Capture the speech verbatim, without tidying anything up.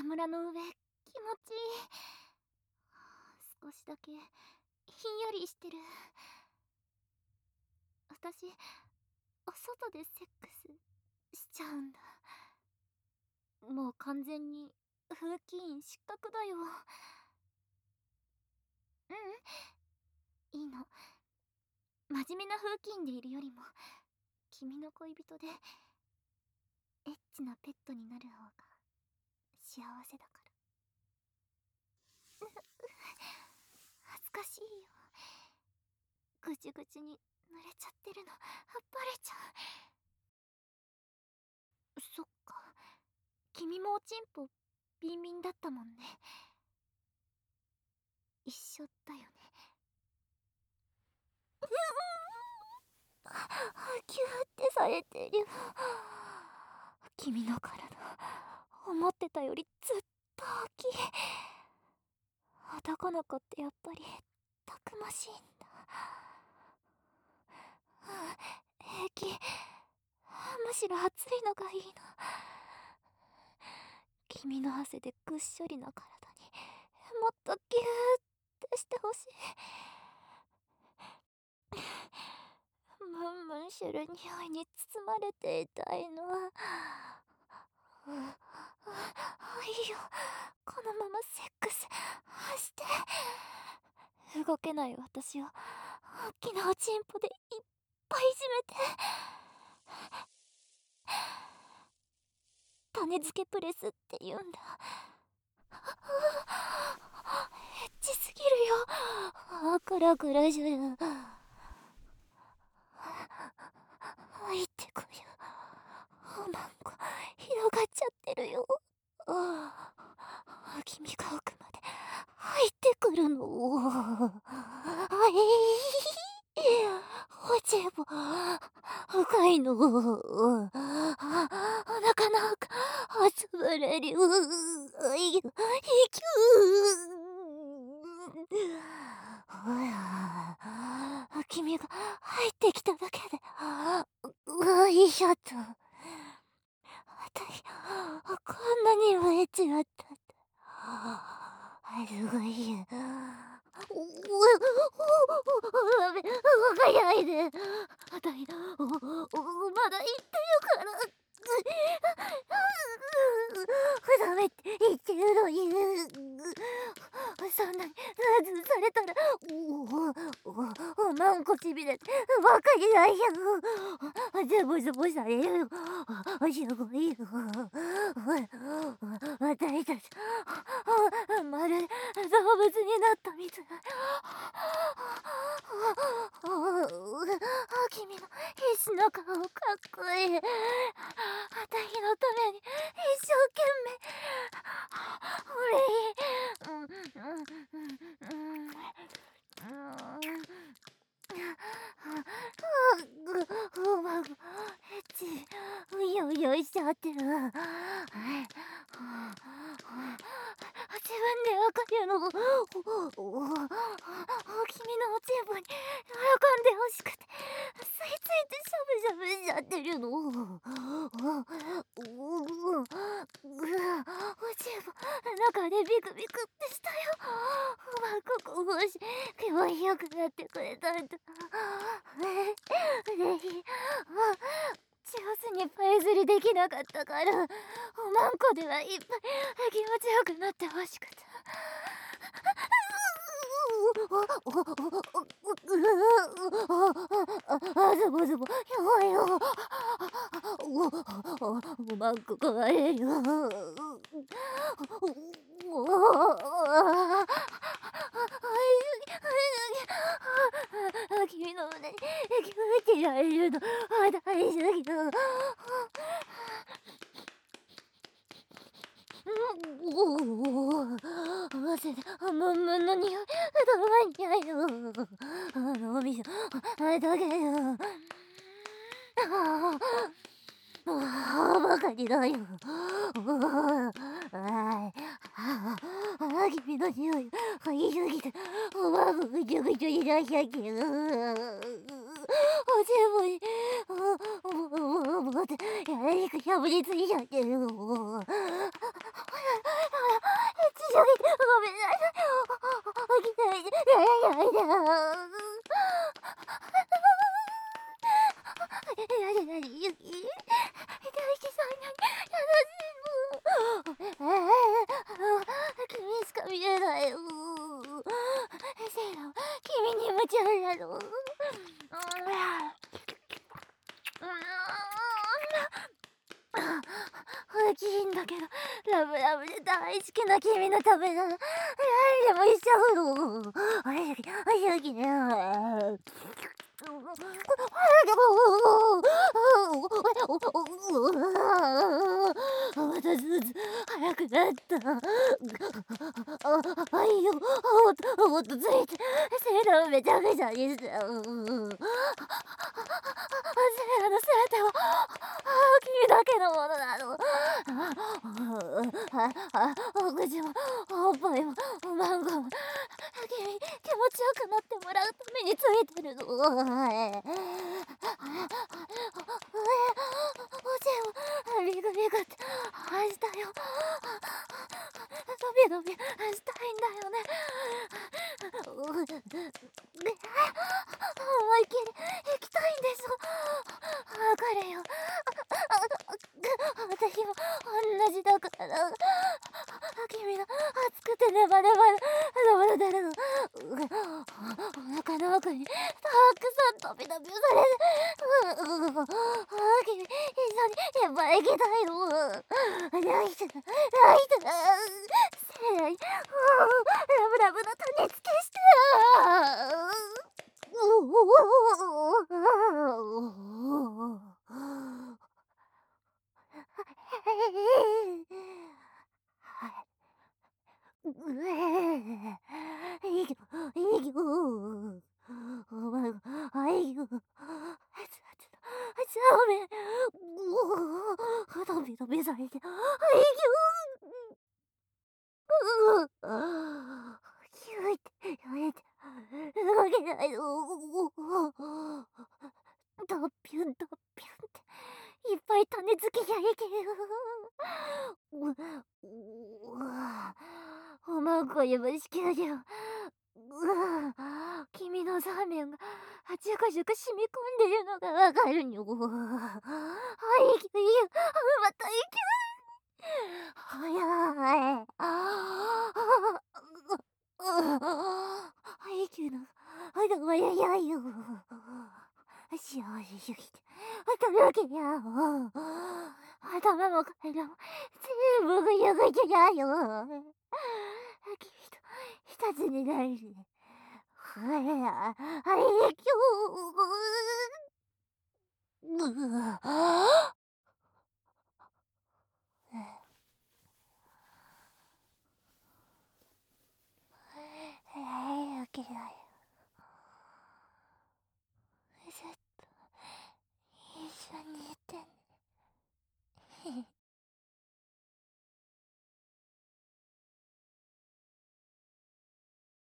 村の上、気持ちいい。少しだけ、ひんやりしてる。私、お外でセックス、しちゃうんだ。もう完全に、風紀委員失格だよ。ううん、いいの。真面目な風紀委員でいるよりも、君の恋人で、エッチなペットになる方が、幸せだから。恥ずかしいよ。ぐちゅぐちゅに濡れちゃってるの、バレちゃう。そっか。君もおちんぽ、ビンビンだったもんね。一緒だよね。ギューってされてる。君の体、思ってたよりずっと大きい。男の子ってやっぱり、たくましいんだ。平気。むしろ暑いのがいいの。君の汗でぐっしょりな体に、もっとギューってしてほしい。ムンムンする匂いに包まれていたいの。いいよ、このままセックスして。動けない私を大きなおちんぽでいっぱいいじめて。種付けプレスって言うんだ。エッチすぎるよ。グラグラじゃよ。入ってこよ。おまんこ広がっちゃってるよ。君が奥まで入ってくるの。あいおちんぽ深いの。お腹なんかつぶれる。いきゅー。君が入ってきただけで、ういしょっと。私、こんなにもエッチだったんだ。すごいよ。おおお動かないで。あたい、おおまだ言ってるから。ダメって言ってるのに。そんなにずされたら、おおおまんこちびれてわかりないよ。ズボズボされる。すごいよ。私たち、まるで動物になったみたい。君の必死の顔かっこいい。あたひのために一生懸命。俺、うんうんうんうん。うまくエッチうようよしちゃってる。自分でわかるの。君のおちんぽに喜んでほしくて吸い付いてしゃぶしゃぶしちゃってるの。おちんぽ中でビクビクってしたよ。うまくこぼし気持ちよくなってくれたんだ。嬉しい。上手にパイ釣りできなかったから、おまんこではいっぱい気持ちよくなってほしくて。あズボズボ弱いよ。おまんこ壊れるよ。君の胸に気持ちられるの大好きだ。おお汗でムンムンの匂いどうにゃいよ。あのおみそだけどああバカにだよ。ああ君の匂い嗅ぎすぎておまんこぐちょぐちょになっちゃってる。おちんぽにもうもうもうってやりくしゃぶりついちゃってる。 大きいんだけど、ラブラブで大好きな君のためなら、何でもしちゃうの。あれだけ、あれだけね。またずつ早くなった。あ、あいよ、もっと、もっとついて、セーラをめちゃめちゃにして。セーラの全ては、君だけのものなの。あ、あ、お口も、おっぱいも、マンゴーも、君、気持ちよくなってもらうためについてるの。おちんも、ビクビクって、したよ。伸び伸びしたいんだよね。思いっきり行きたいんでしょ。わかるよ。私も同じだから。君の熱くてネバネバネバネ出るの。お腹の奥にたくさん飛び飛びされて、君一緒にやっぱ行きたいの。泣いて泣いてせいラブラブの種付けして。うえいいよいいよ。お前があいよ。あちあちあちゃめ。おお、飛び飛びされて。あいよ。うう。キュイってやめて。動けないの。ドッピュンドッピュンっていっぱい種付けやいける。ううわおまんこにもしきだけど、うわ君のザーメンがジュクジュク染み込んでるのがわかるにょ。あいきゅいゆまたいきゅはやい。ああいきゅのあだわややよ。幸せすぎて驚きや。頭も体も全部ぐやぐやよ。君と一つになる。はや、あいきょう。うわ